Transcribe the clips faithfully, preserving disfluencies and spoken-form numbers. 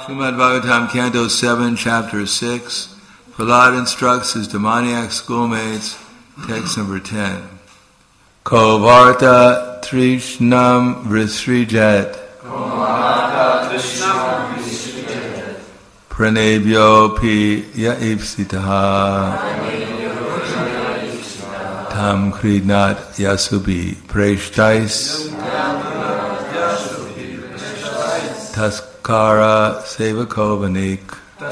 Srimad Bhagavatam, Canto seven, Chapter six. Prahlad instructs his demoniac schoolmates. Text number ten. Ko varta trishnam vrisrijet. Pranebhyo pi ya ipsitaha. Tam kridnat yasubi preshtais. Taskara sevakovanik.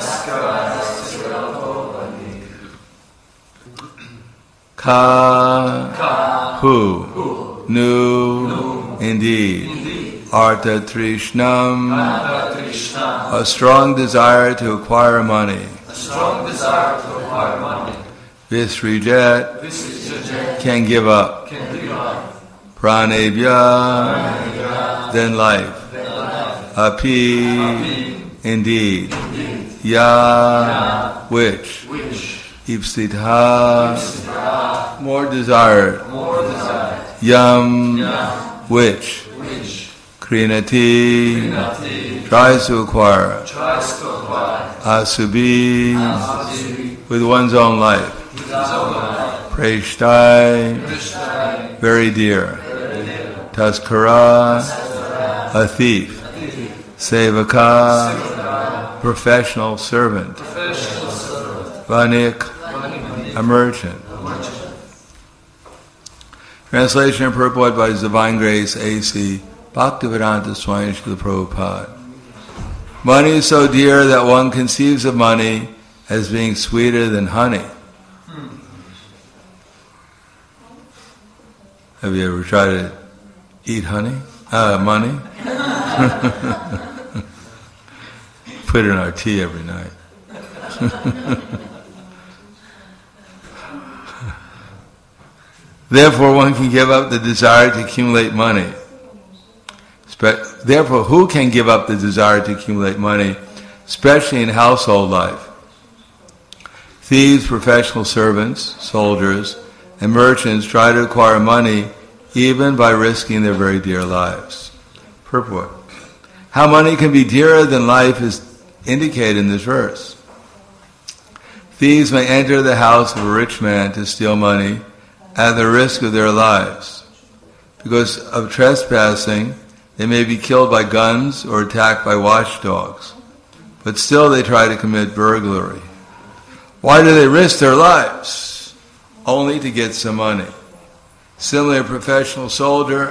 Ka, Ka who, who nu, nu indeed, indeed. Artha trishnam, a strong desire to acquire money. A strong desire to acquire money. Visrijet, can give up. Can give up. Pranebhya, then life. Api, Api indeed. indeed. Ya, Ya which. which. Ipsitha, Ipsitha more desired. More desired. Yam, Yam which. Which. Krinati, Krinati tries to acquire. Tries to acquire. Asubi, Asubi with one's own life. With his own life. Preshtai, Preshtai very dear. very dear. Taskara, Taskara a thief. Sevaka, Sevaka professional servant. Professional servant. Vanik, a merchant. Translation and purport by His Divine Grace A C Bhaktivedanta Swami Srila Prabhupada. Money is so dear that one conceives of money as being sweeter than honey. Hmm. Have you ever tried to eat honey? Uh, money? Put it in our tea every night. Therefore, one can give up the desire to accumulate money. Therefore, who can give up the desire to accumulate money, especially in household life? Thieves, professional servants, soldiers, and merchants try to acquire money even by risking their very dear lives. Purport. How money can be dearer than life is indicated in this verse. Thieves may enter the house of a rich man to steal money at the risk of their lives. Because of trespassing, they may be killed by guns or attacked by watchdogs. But still they try to commit burglary. Why do they risk their lives? Only to get some money. Similarly, a professional soldier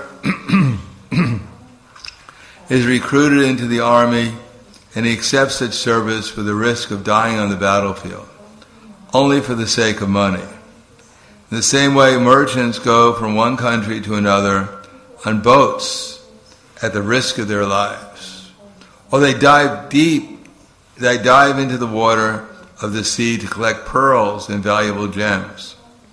is recruited into the army and he accepts such service for the risk of dying on the battlefield, only for the sake of money. In the same way, merchants go from one country to another on boats at the risk of their lives. Or they dive deep, they dive into the water of the sea to collect pearls and valuable gems.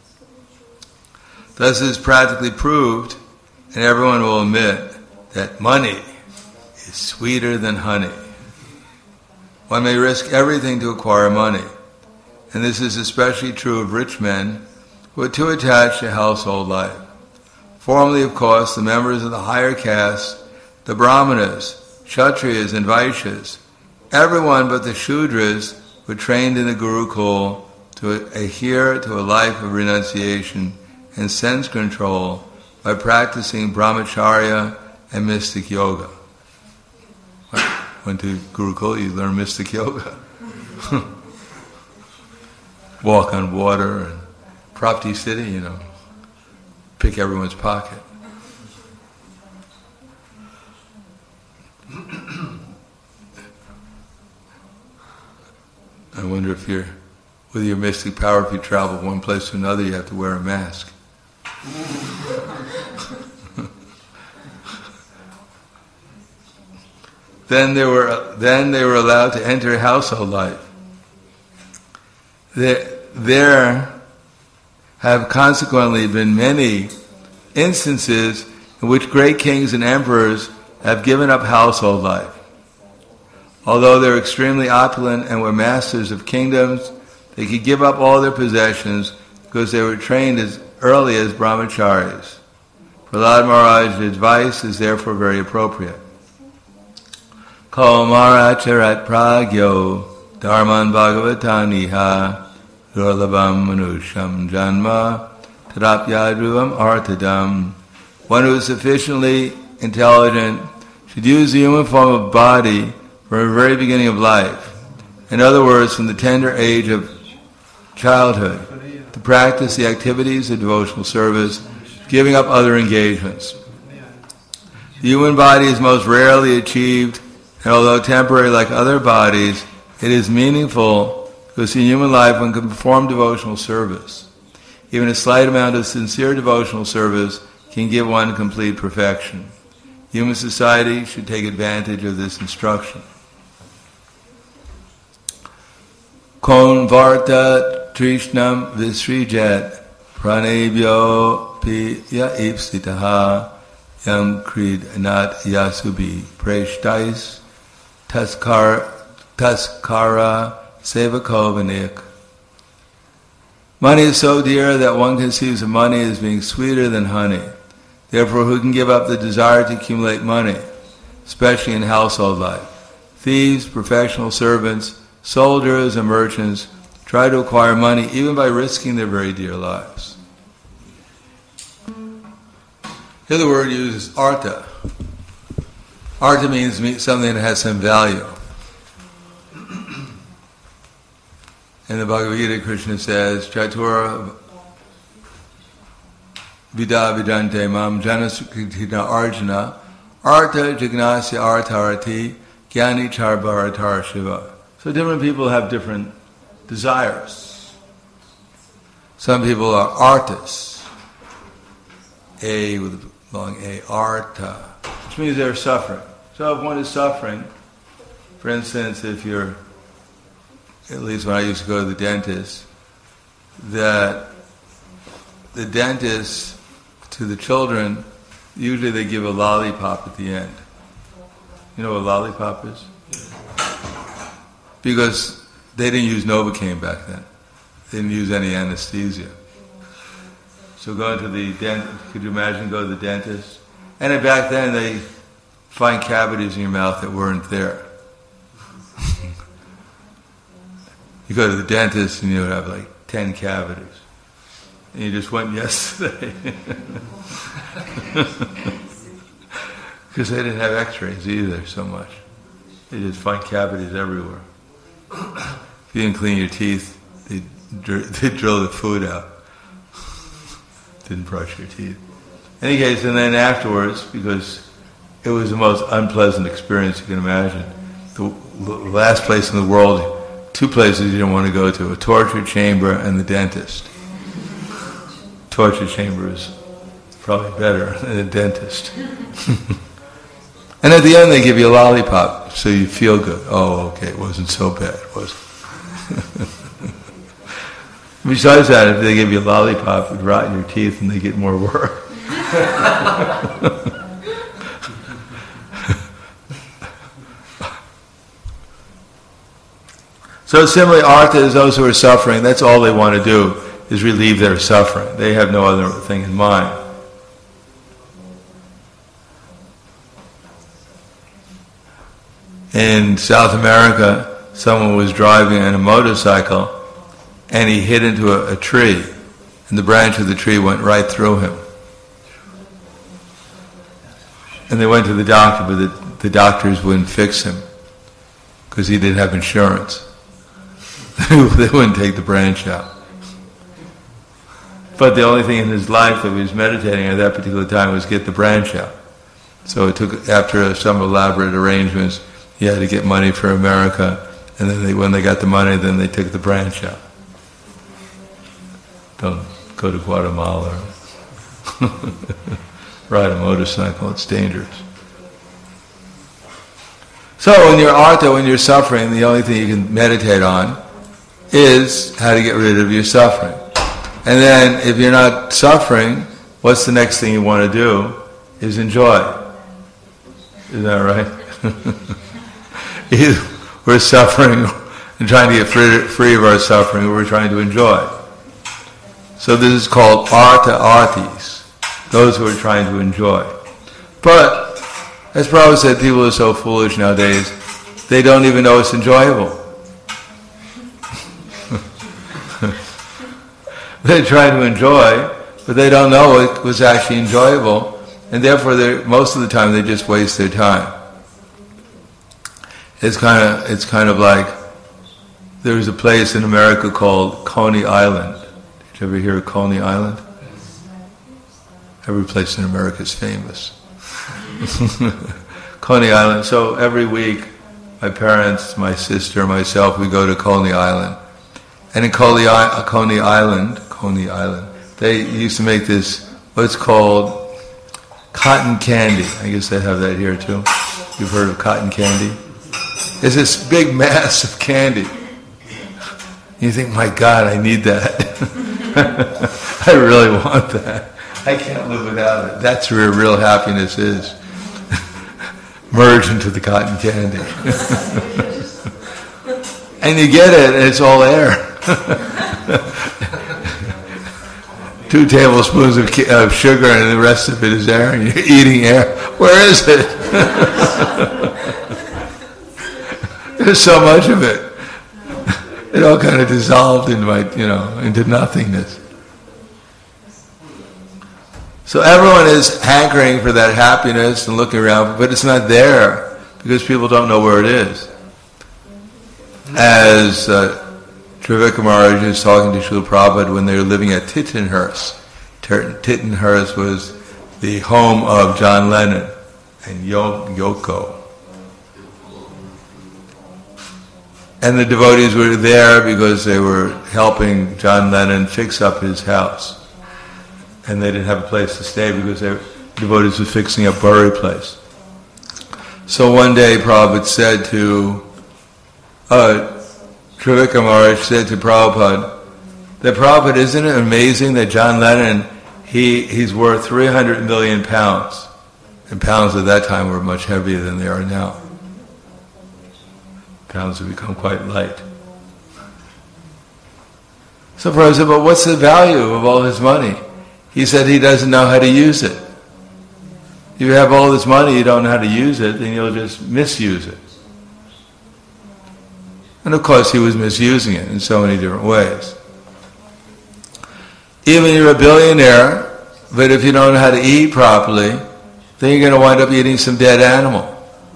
Thus it is practically proved, and everyone will admit, that money is sweeter than honey. One may risk everything to acquire money, and this is especially true of rich men who are too attached to household life. Formerly, of course, the members of the higher caste, the Brahmanas, Kshatriyas, and Vaishyas, everyone but the Shudras were trained in the Gurukul to adhere to a life of renunciation and sense control by practicing brahmacharya and mystic yoga. Went to Gurukul, you learn mystic yoga. Walk on water and Prapti City, you know, pick everyone's pocket. I wonder if you're, with your mystic power, if you travel from one place to another, you have to wear a mask. Then they were then they were allowed to enter household life. There, there have consequently been many instances in which great kings and emperors have given up household life. Although they were extremely opulent and were masters of kingdoms, they could give up all their possessions because they were trained as early as brahmacharis. Prahlad Maharaj's advice is therefore very appropriate. Ko maracharat pragyo dharman bhagavataniha durlabham manusham janma tadapyadruvam artadam. One who is sufficiently intelligent should use the human form of body from the very beginning of life. In other words, from the tender age of childhood, to practice the activities of devotional service, giving up other engagements. The human body is most rarely achieved, and although temporary like other bodies, it is meaningful because in human life one can perform devotional service. Even a slight amount of sincere devotional service can give one complete perfection. Human society should take advantage of this instruction. Kon varta trishnam visrijet pranebhyo piya ipsitaha yam krid nat yasubi preshtais taskar taskara sevakovanik. Money is so dear that one conceives of money as being sweeter than honey. Therefore, who can give up the desire to accumulate money, especially in household life? Thieves, professional servants, soldiers, and merchants try to acquire money even by risking their very dear lives. Here the word used is artha. Artha means something that has some value. In the Bhagavad Gita, Krishna says, Chatura Vida Vidante Mam Janasukritina Arjuna Artha Jignasya Artharati Gyani Charbharatar Shiva. So different people have different desires. Some people are artists. A with a long A, artha, which means they're suffering. So if one is suffering, for instance, if you're, at least when I used to go to the dentist, that the dentist, to the children, usually they give a lollipop at the end. You know what a lollipop is? Because they didn't use Novocaine back then. They didn't use any anesthesia. So going to the dentist, could you imagine going to the dentist? And then back then they find cavities in your mouth that weren't there. You go to the dentist and you would have like ten cavities. And you just went yesterday. Because they didn't have x-rays either so much. They just find cavities everywhere. If you didn't clean your teeth, they'd, dr- they'd drill the food out. Didn't brush your teeth. In any case, and then afterwards, because it was the most unpleasant experience you can imagine, the last place in the world, two places you don't want to go to, a torture chamber and the dentist. Torture chamber is probably better than a dentist. And at the end they give you a lollipop, so you feel good. Oh, okay, it wasn't so bad, was it? Besides that, if they give you a lollipop, it would rot in your teeth and they get more work. So similarly, artha is those who are suffering. That's all they want to do, is relieve their suffering. They have no other thing in mind. In South America, someone was driving on a motorcycle and he hit into a, a tree, and the branch of the tree went right through him. And they went to the doctor, but the, the doctors wouldn't fix him because he didn't have insurance. They wouldn't take the branch out. But the only thing in his life that he was meditating at that particular time was get the branch out. So it took, after some elaborate arrangements, he had to get money for America, and then they, when they got the money, then they took the branch out. Don't go to Guatemala. Ride a motorcycle, it's dangerous. So when you're artha, when you're suffering, the only thing you can meditate on is how to get rid of your suffering. And then if you're not suffering, what's the next thing you want to do is enjoy. Is that right? Either we're suffering and trying to get free, free of our suffering, or we're trying to enjoy. So this is called artha artis, those who are trying to enjoy. But, as Prabhupada said, people are so foolish nowadays, they don't even know it's enjoyable. They try to enjoy, but they don't know it was actually enjoyable, and therefore most of the time they just waste their time. It's kind of it's kind of like there's a place in America called Coney Island. Did you ever hear of Coney Island? Every place in America is famous. Coney Island. So every week, my parents, my sister, myself, we go to Coney Island. And in Coney, Coney Island, Coney Island, they used to make this, what's called cotton candy. I guess they have that here too. You've heard of cotton candy? It's this big mass of candy. You think, my God, I need that. I really want that. I can't live without it. That's where real happiness is. Merge into the cotton candy. And you get it, and it's all air. Two tablespoons of, of sugar, and the rest of it is air, and you're eating air. Where is it? There's so much of it. It all kind of dissolved into my, you know, into nothingness. So everyone is hankering for that happiness and looking around, but it's not there because people don't know where it is. As uh, Trivika Maharaj is talking to Srila Prabhupada when they were living at Tittenhurst. Tittenhurst was the home of John Lennon and Yoko. And the devotees were there because they were helping John Lennon fix up his house. And they didn't have a place to stay because the devotees were fixing up Bury Place. So one day Prabhupada said to, uh, Trivika Maharaj said to Prabhupada, that Prabhupada, isn't it amazing that John Lennon, he, he's worth three hundred million pounds. And pounds at that time were much heavier than they are now. Pounds have become quite light. So Prabhupada said, but what's the value of all his money? He said he doesn't know how to use it. If you have all this money, you don't know how to use it, then you'll just misuse it. And of course he was misusing it in so many different ways. Even you're a billionaire, but if you don't know how to eat properly, then you're going to wind up eating some dead animal.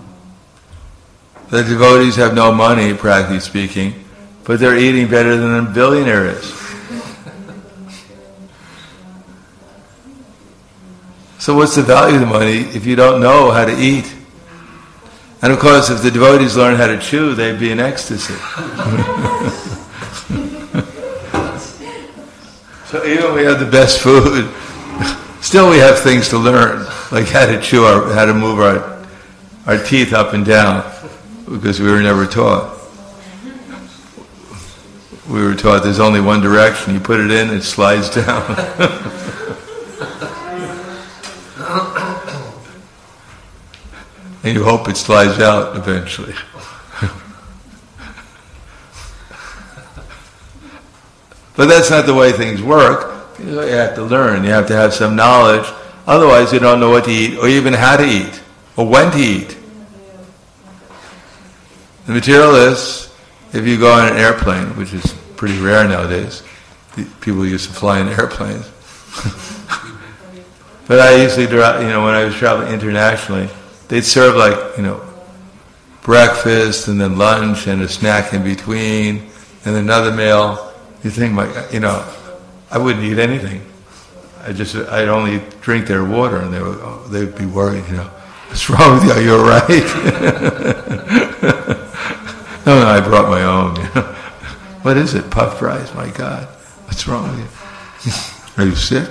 The devotees have no money, practically speaking, but they're eating better than a billionaire is. So what's the value of the money if you don't know how to eat? And of course, if the devotees learn how to chew, they'd be in ecstasy. So even when we have the best food, still we have things to learn, like how to chew, our, how to move our, our teeth up and down, because we were never taught. We were taught there's only one direction. You put it in, it slides down. And you hope it slides out eventually. But that's not the way things work. You have to learn. You have to have some knowledge. Otherwise you don't know what to eat, or even how to eat, or when to eat. The materialists, if you go on an airplane, which is pretty rare nowadays, people used to fly in airplanes. But I usually, you know, when I was traveling internationally, they'd serve like, you know, breakfast and then lunch and a snack in between and another meal. You think, my, you know, I wouldn't eat anything. I just, I'd only drink their water, and they would, oh, they'd be worried, you know, what's wrong with you? Are you all right? No, no, I brought my own. You know. What is it? Puffed rice? My God, what's wrong with you? Are you sick?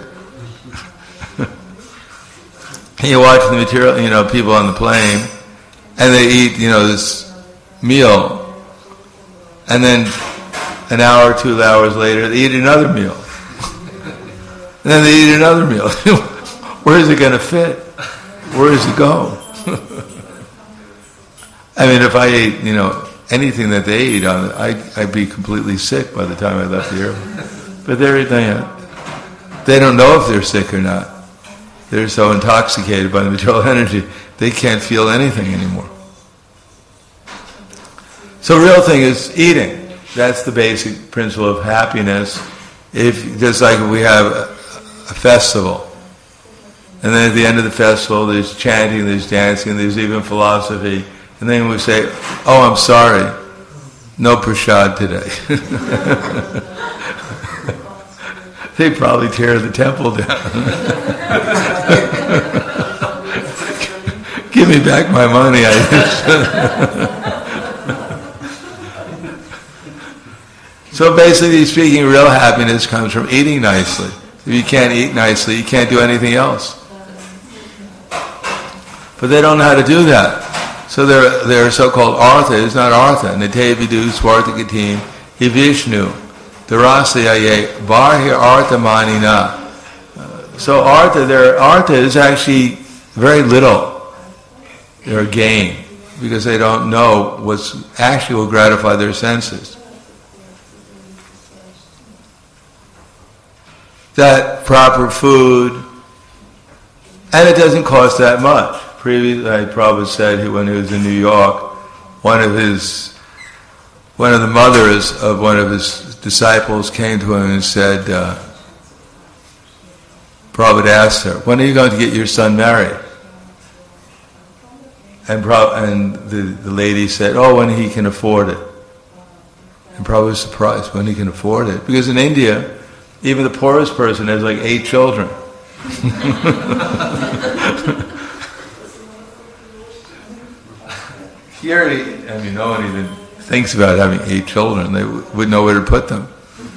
And you watch the material, you know, people on the plane, and they eat, you know, this meal, and then an hour, two hours later, they eat another meal, and then they eat another meal. Where is it going to fit? Where does it go? I mean, if I ate, you know, anything that they eat on, I'd, I'd be completely sick by the time I left the airport. But they're, they, they don't know if they're sick or not. They're so intoxicated by the material energy, they can't feel anything anymore. So real thing is eating. That's the basic principle of happiness. If just like if we have a, a festival, and then at the end of the festival there's chanting, there's dancing, there's even philosophy, and then we say, "Oh, I'm sorry, no prasad today." They probably tear the temple down. Give me back my money. I So basically speaking, real happiness comes from eating nicely. If you can't eat nicely, you can't do anything else. But they don't know how to do that. So they're, they're so-called artha. It's not artha. Nitya vidu swartakatim hivishnu darasyaye barhir artha manina. So artha, their artha is actually very little. They're a gain because they don't know what's actually will gratify their senses. That proper food, and it doesn't cost that much. Previously, Prabhupada said he, when he was in New York, one of his, one of the mothers of one of his disciples came to him and said, uh, Prabhupada asked her, "When are you going to get your son married?" And, and the, the lady said, "Oh, when he can afford it." And Prabhupada was surprised, when he can afford it. Because in India, even the poorest person has like eight children. Here, I mean, no one even thinks about having eight children. They w- wouldn't know where to put them.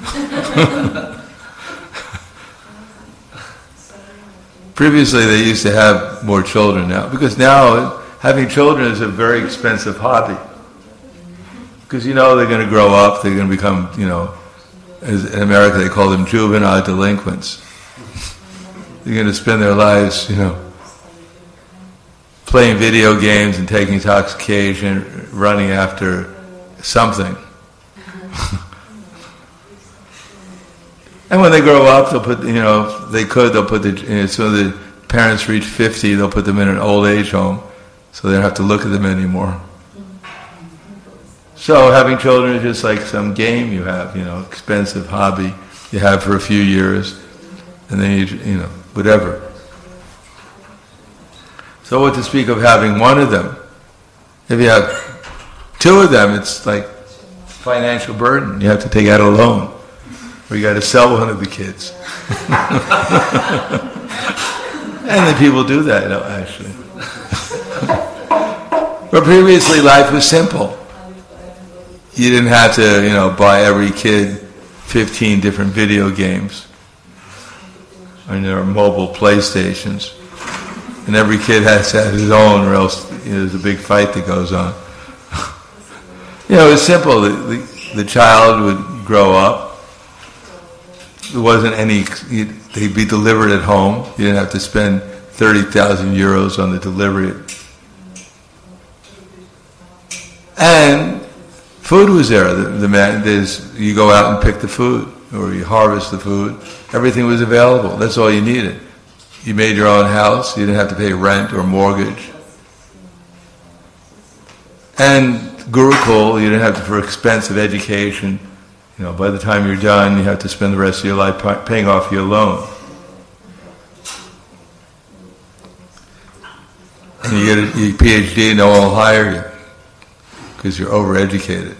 Previously, they used to have more children now. Because now, having children is a very expensive hobby. Because you know they're going to grow up, they're going to become, you know, as in America they call them juvenile delinquents. They're going to spend their lives, you know, playing video games and taking intoxication, running after something. And when they grow up, they'll put, you know, if they could, they'll put the, you know, so the parents reach fifty, they'll put them in an old age home, so they don't have to look at them anymore. So having children is just like some game you have, you know, expensive hobby you have for a few years, and then you, you know, whatever. So what to speak of having one of them? If you have two of them, it's like financial burden. You have to take out a loan, or you got to sell one of the kids. And then people do that, you know, actually. But previously life was simple. You didn't have to, you know, buy every kid fifteen different video games. And there are mobile PlayStations. And every kid has to have his own, or else, you know, there's a big fight that goes on. You know, it's simple. The, the, the child would grow up. There wasn't any, they'd be delivered at home. You didn't have to spend thirty thousand euros on the delivery. And food was there. The, the man, there's, you go out and pick the food, or you harvest the food. Everything was available. That's all you needed. You made your own house. You didn't have to pay rent or mortgage. And Gurukul, you didn't have to, for expensive education. You know, by the time you're done, you have to spend the rest of your life paying off your loan. And you get a your PhD, no one will hire you because you're overeducated.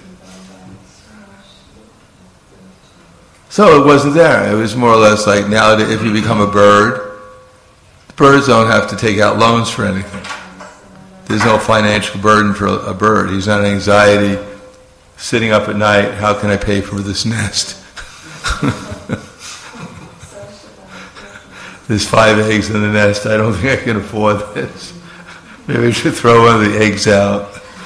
So it wasn't there. It was more or less like now that if you become a bird, birds don't have to take out loans for anything. There's no financial burden for a bird. He's not anxiety, sitting up at night, how can I pay for this nest? There's five eggs in the nest, I don't think I can afford this. Maybe I should throw one of the eggs out.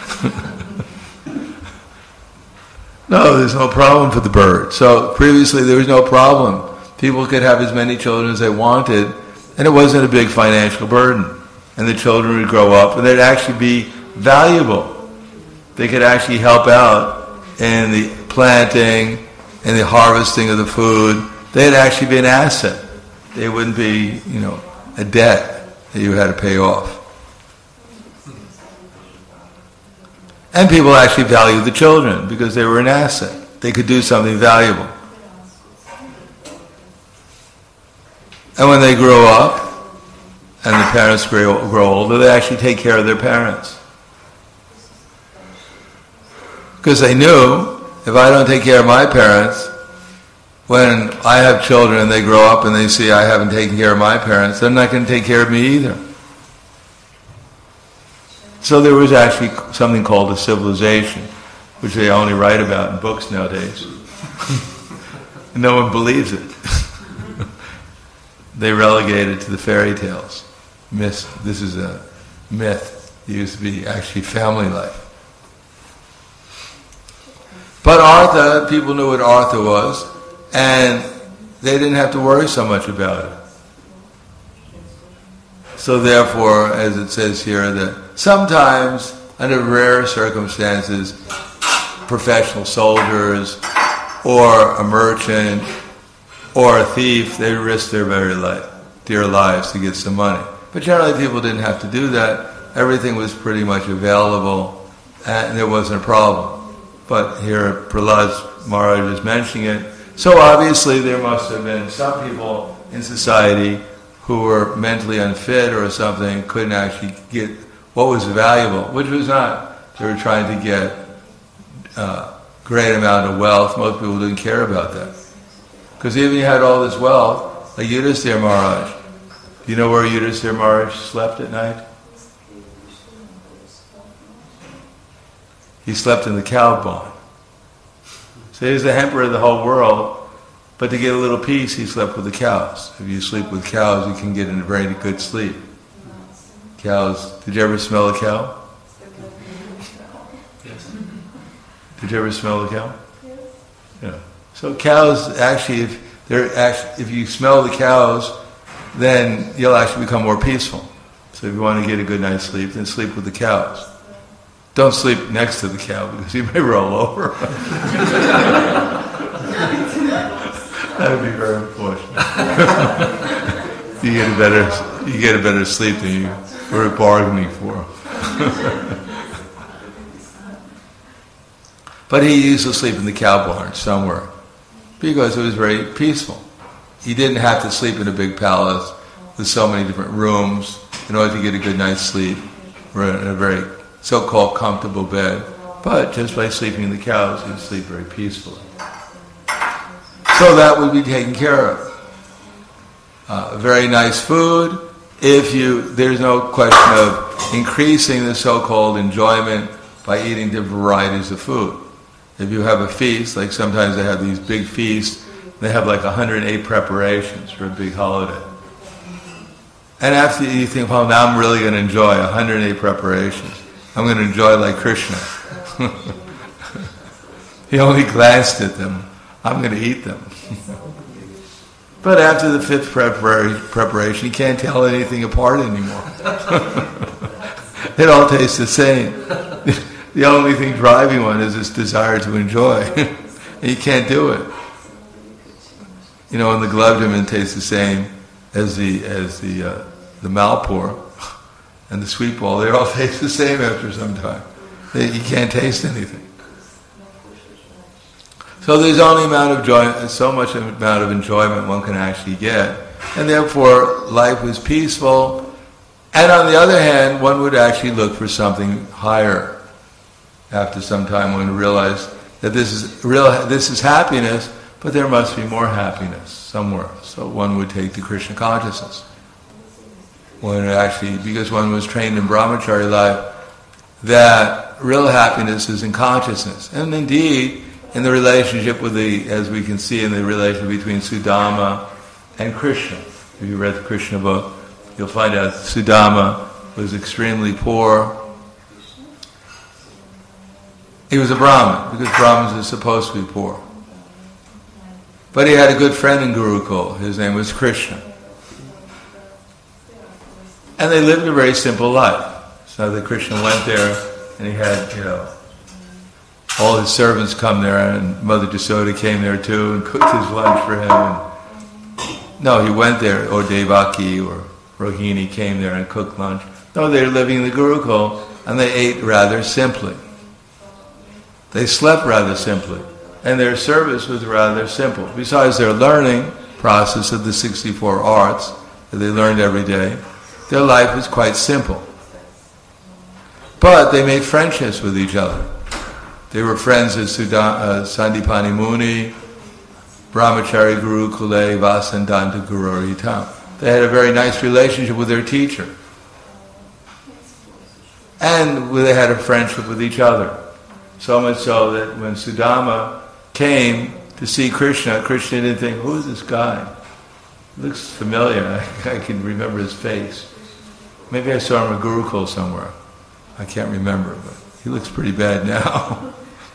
No, there's no problem for the bird. So previously there was no problem. People could have as many children as they wanted, and it wasn't a big financial burden. And the children would grow up, and they'd actually be valuable. They could actually help out in the planting and the harvesting of the food. They'd actually be an asset. They wouldn't be, you know, a debt that you had to pay off. And people actually valued the children because they were an asset. They could do something valuable. And when they grow up, and the parents grow, grow older, they actually take care of their parents. Because they knew, if I don't take care of my parents, when I have children and they grow up and they see I haven't taken care of my parents, they're not going to take care of me either. So there was actually something called a civilization, which they only write about in books nowadays. No one believes it. They relegate it to the fairy tales. Myth. This is a myth. It used to be actually family life. But Artha, people knew what Artha was, and they didn't have to worry so much about it. So therefore, as it says here, that sometimes, under rare circumstances, professional soldiers, or a merchant, or a thief, they risk their very life, dear lives to get some money. But generally people didn't have to do that. Everything was pretty much available, and there wasn't a problem. But here Prahlad Maharaj is mentioning it. So obviously there must have been some people in society who were mentally unfit or something, couldn't actually get what was valuable, which was not. They were trying to get a great amount of wealth. Most people didn't care about that. Because even he had all this wealth, like Yudhisthira Maharaj. Do you know where Yudhisthira Maharaj slept at night? He slept in the cow barn. So he's the emperor of the whole world, but to get a little peace, he slept with the cows. If you sleep with cows, you can get in a very good sleep. Cows, did you ever smell a cow? Did you ever smell a cow? Yeah. So cows, actually, if they're actually, if you smell the cows, then you'll actually become more peaceful. So if you want to get a good night's sleep, then sleep with the cows. Don't sleep next to the cow because you may roll over. That would be very unfortunate. you get a better, you get a better sleep than you were bargaining for. But he used to sleep in the cow barn somewhere because it was very peaceful. He didn't have to sleep in a big palace with so many different rooms in order to get a good night's sleep or in a very so-called comfortable bed. But just by sleeping in the cows, he'd sleep very peacefully. So that would be taken care of. Uh, very nice food. If you, there's no question of increasing the so-called enjoyment by eating different varieties of food. If you have a feast, like sometimes they have these big feasts, they have like one hundred eight preparations for a big holiday. And after you think, well, now I'm really going to enjoy one hundred eight preparations. I'm going to enjoy like Krishna. He only glanced at them. I'm going to eat them. But after the fifth prepar- preparation, you can't tell anything apart anymore. It all tastes the same. The only thing driving one is this desire to enjoy. And you can't do it. You know, and the gulab tastes the same as the as the uh, the malpur and the sweet ball. They all taste the same after some time. They, you can't taste anything. So there's only amount of joy, so much amount of enjoyment one can actually get, and therefore life was peaceful. And on the other hand, one would actually look for something higher. After some time, one realized that this is real. This is happiness. But there must be more happiness somewhere. So one would take to Krishna consciousness. One would actually, because one was trained in brahmachari life, that real happiness is in consciousness. And indeed, in the relationship with the, as we can see in the relationship between Sudama and Krishna. If you read the Krishna book, you'll find out Sudama was extremely poor. He was a Brahmin, because Brahmins are supposed to be poor. But he had a good friend in Gurukul. His name was Krishna. And they lived a very simple life. So that Krishna went there, and he had, you know, all his servants come there, and Mother Jasoda came there too, and cooked his lunch for him. And no, he went there, or Devaki or Rohini came there and cooked lunch. No, they were living in the Gurukul, and they ate rather simply. They slept rather simply, and their service was rather simple. Besides their learning process of the sixty-four arts that they learned every day, their life was quite simple. But they made friendships with each other. They were friends of Suda- uh, Sandipani Muni, Brahmachari Guru Kule, Vasandanta Guru Hitam. They had a very nice relationship with their teacher. And they had a friendship with each other. So much so that when Sudama came to see Krishna, Krishna didn't think, who is this guy? Looks familiar. I, I can remember his face. Maybe I saw him at Gurukul somewhere. I can't remember, but he looks pretty bad now.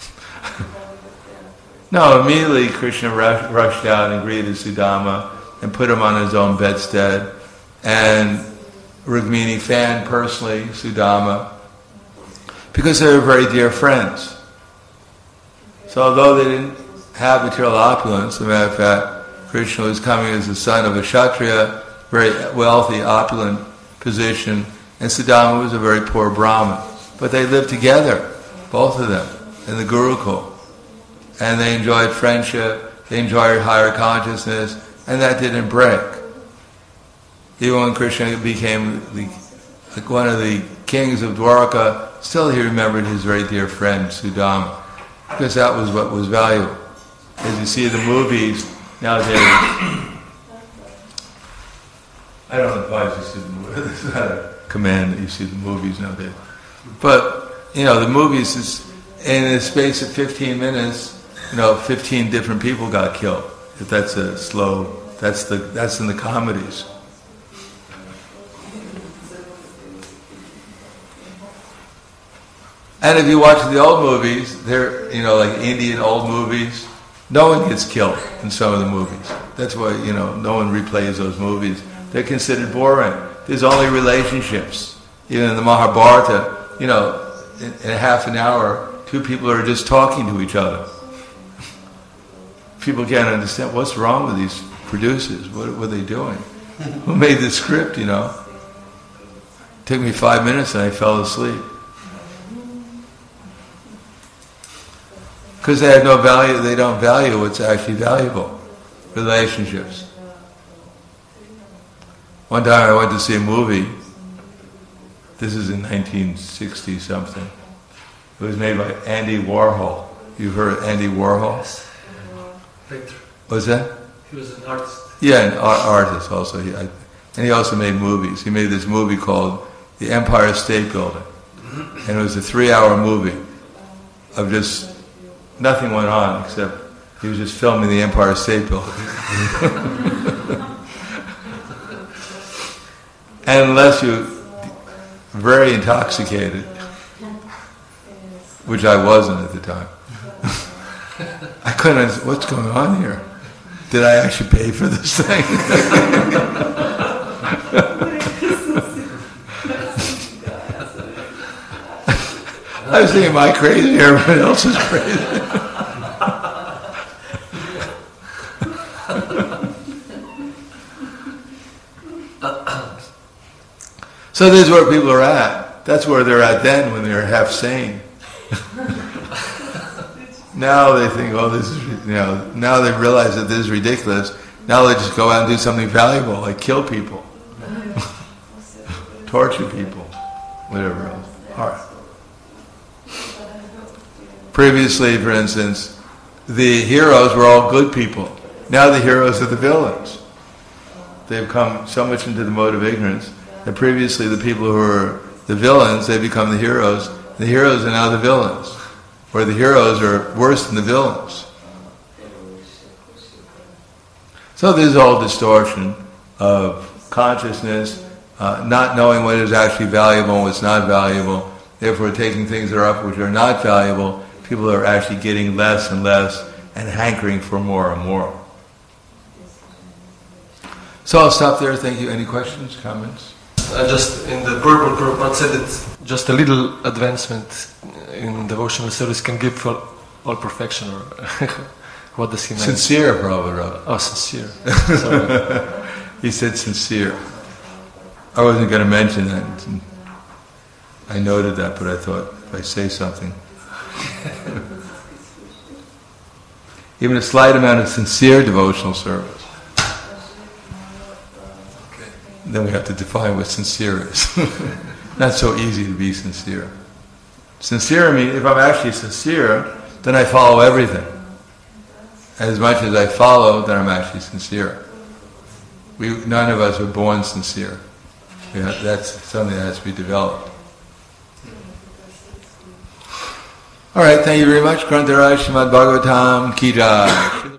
No, immediately Krishna rush, rushed out and greeted Sudama and put him on his own bedstead. And Rukmini fanned personally Sudama because they were very dear friends. So although they didn't have material opulence, as a matter of fact, Krishna was coming as the son of a Kshatriya, very wealthy, opulent position, and Sudama was a very poor Brahmin. But they lived together, both of them, in the Gurukul. And they enjoyed friendship, they enjoyed higher consciousness, and that didn't break. Even when Krishna became the, like one of the kings of Dwarka, still he remembered his very dear friend Sudama, because that was what was valuable. As you see the movies nowadays, I don't advise you to see the movies. It's not a command that you see the movies nowadays. But, you know, the movies, is, in the space of fifteen minutes, you know, fifteen different people got killed. If that's a slow, that's the that's in the comedies. And if you watch the old movies, they're, you know, like Indian old movies, no one gets killed in some of the movies. That's why, you know, no one replays those movies. They're considered boring. There's only relationships. Even in the Mahabharata, you know, in, in a half an hour, two people are just talking to each other. People can't understand what's wrong with these producers. What, what are they doing? Who made the script, you know? It took me five minutes and I fell asleep. Because they have no value, they don't value what's actually valuable. Relationships. One time I went to see a movie. This is in nineteen sixty something. It was made by Andy Warhol. You've heard of Andy Warhol? Yes. Painter. What's that? He was an artist. Yeah, an ar- artist also. He, I, and he also made movies. He made this movie called The Empire State Building. And it was a three-hour movie of just, nothing went on except he was just filming the Empire State Building. And unless you're very intoxicated, which I wasn't at the time, I couldn't understand, what's going on here? Did I actually pay for this thing? I was thinking, am I crazy? Everyone else is crazy. So this is where people are at. That's where they're at then when they're half sane. Now they think, oh, this is, you know, now they realize that this is ridiculous. Now they just go out and do something valuable, like kill people, torture people, whatever else. All right. Previously, for instance, the heroes were all good people. Now the heroes are the villains. They've come so much into the mode of ignorance that previously the people who were the villains, they become the heroes. The heroes are now the villains. Or the heroes are worse than the villains. So there's all distortion of consciousness, uh, not knowing what is actually valuable and what's not valuable. Therefore, taking things that are up which are not valuable, people are actually getting less and less and hankering for more and more. So I'll stop there. Thank you. Any questions, comments? Uh, just in the purple Prabhupada said that just a little advancement in devotional service can give for all perfection, or what does he mean? Sincere, Prabhupada. Oh, sincere. Sorry. He said sincere. I wasn't going to mention that. I noted that, but I thought if I say something. even a slight amount of sincere devotional service. Okay. Then we have to define what sincere is. Not so easy to be sincere. Sincere means, if I'm actually sincere, then I follow everything. As much as I follow, then I'm actually sincere. We, none of us are born sincere. We have, that's something that has to be developed. All right, thank you very much. Grantaraj Srimad Bhagavatam Ki Jai.